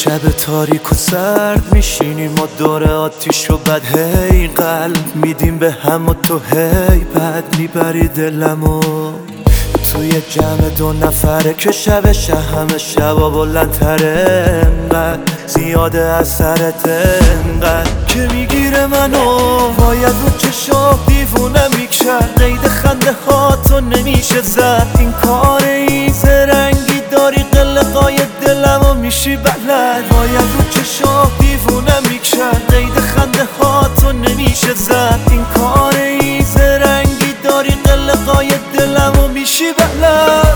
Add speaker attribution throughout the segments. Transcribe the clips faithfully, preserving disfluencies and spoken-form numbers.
Speaker 1: شب تاریک و سرد میشینیم و دور آتیش و بعد هی قلب میدیم به هم و تو هی بعد میبری دلمو توی جمع دو نفره که شبش همه شبا بلندتره انقدر زیاده از سرت انقدر که میگیره منو باید رو چشم دیوونه میکرد قید خنده ها تو نمیشه زد این کار این زرنگی داری قلقای دلمو میشی بلد باید رو چشم دیوونه میکرد قید خنده ها تو نمیشه زد این کار این زرنگی داری قلقای دلمو میشی بلد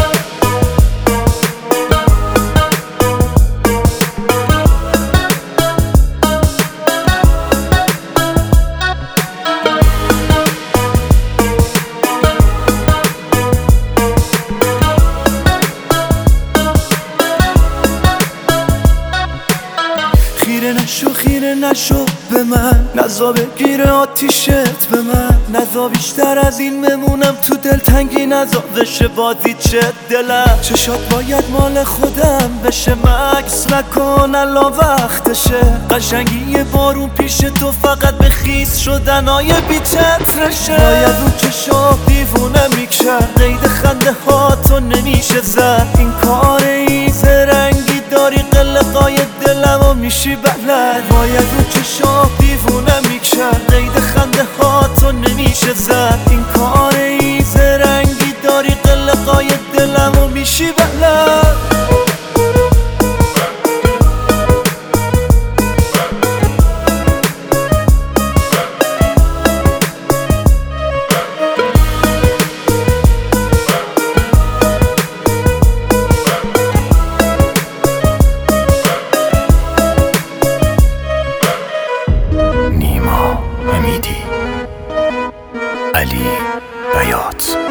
Speaker 1: خیره نشو خیره نشو به من نزا بگیره آتیشت به من نزا بیشتر از این بمونم تو دلتنگی نزا بشه بازی چه دلم چشات باید مال خودم بشه مکس نکن الان وقتشه قشنگی بارون پیش تو فقط به خیس شدنای بی چترشه باید رو چشات دیوونه میکرد قید خنده ها تو نمیشه زد این کار این زرنگی داری قلقای دلمو میشی بلد باید رو چشم دیوونه میکرد قید خنده ها تو نمیشه زد این کار این زرنگی داری قلقای دلمو میشی بلد
Speaker 2: علی بیات.